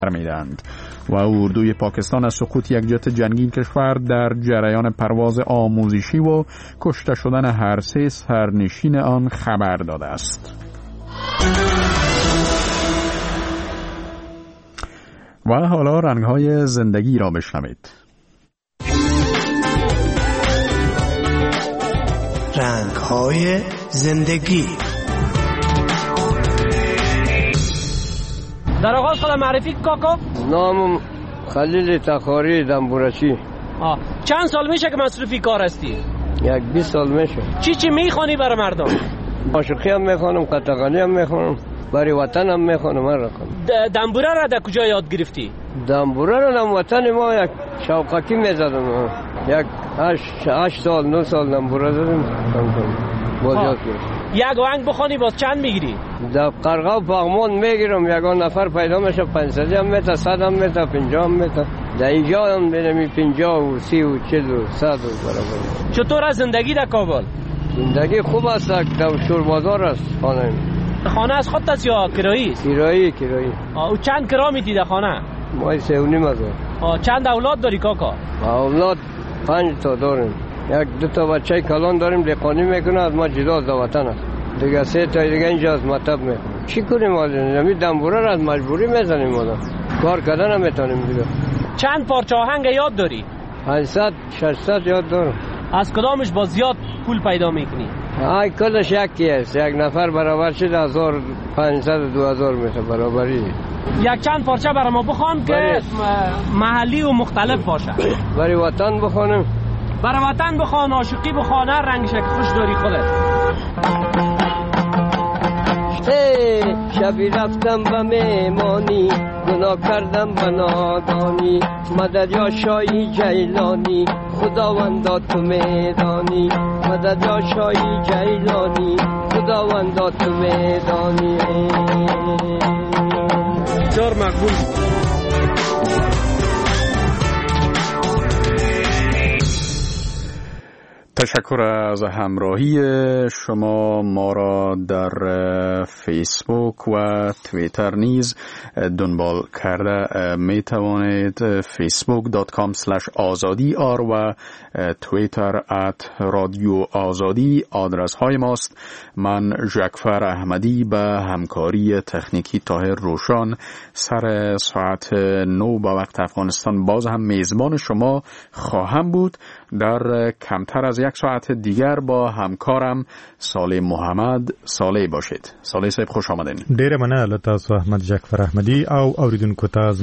میدند و اردوی پاکستان از سقوط یک جت جنگی کشور در جریان پرواز آموزشی و کشته شدن هر 3 سرنشین آن خبر داده است. و حالا رنگ‌های زندگی را بشنوید. رنگ‌های زندگی. در آغاز خودم معرفی کاکا. نامم خلیل تخاری دنبورچی. چند سال میشه که مصروفی کار هستی؟ 20 سال میشه. چی میخوانی برای مردم؟ عاشقی هم میخوانم، قطغانی هم میخوانم، برای وطن هم میخوانم. هر رقم. دنبوره را در کجا یاد گرفتی؟ دنبوره را هم وطن ما یک شوقکی میزدم. 8 سال 9 سال دنبوره زدم. باز یاد گرفتم. یک آهنگ بخوانی باز چند میگیری؟ در قرغه و پغمان میگیرم. یگان نفر پیدا میشه 500 هم میته، 100 هم میته، 50 هم میته. در اینجا هم بینمی 50 و 30 و 40 و 100 برابر. چطور از زندگی در کابل؟ زندگی خوب است. در شور بازار است خانه. خانه از خودت است یا کرایی است؟ کرایی. او چند کرا میدی در خانه؟ ما 3.5 چند اولاد داری کاکا؟ اولاد 5 تا داریم. 1-2 تا بچه کلان داریم، دهقانی میکنه، از ما جدا از وطن است. دیگه 3 تا دیگه اینجا از مطب میکنه. چی کنیم حالا؟ دنبوره را از مجبوری میزنیم. حالا کار کردن نمیتونیم دیگه. چند پارچه آهنگ یاد داری؟ 500 600 یاد دارم. از کدامش با زیاد پول پیدا میکنی؟ کلش یکی است. یک نفر برابر شد 1500 و 2000 میشه برابری. یک چند پارچه برای ما بخوان که محلی و مختلف باشه. برای وطن بخوانم. برای وطن بخوان، عاشقی بخوان، هر رنگش که خوش داری خودت. شبی رفتم به مهمانی، گناه کردم به نادانی. مدد یا شاهی جیلانی، خداوندا تو میدانی. مدد یا شاهی جیلانی، خداوندا تو میدانی. بسیار مقبول. تشکر از همراهی شما. ما را در فیسبوک و توییتر نیز دنبال کرده می توانید. facebook.com/azadi.ar و توییتر @رادیو آزادی آدرس های ماست. من جعفر احمدی به همکاری تکنیکی طاهر روشان سر ساعت 9 به وقت افغانستان باز هم میزبان شما خواهم بود. در کمتر از 1 ساعت دیگر با همکارم صالح محمد صالح باشید. صالح صاحب خوش آمدین. ډیره مننه له تاسو احمد جعفر احمدی او اوریدونکو ته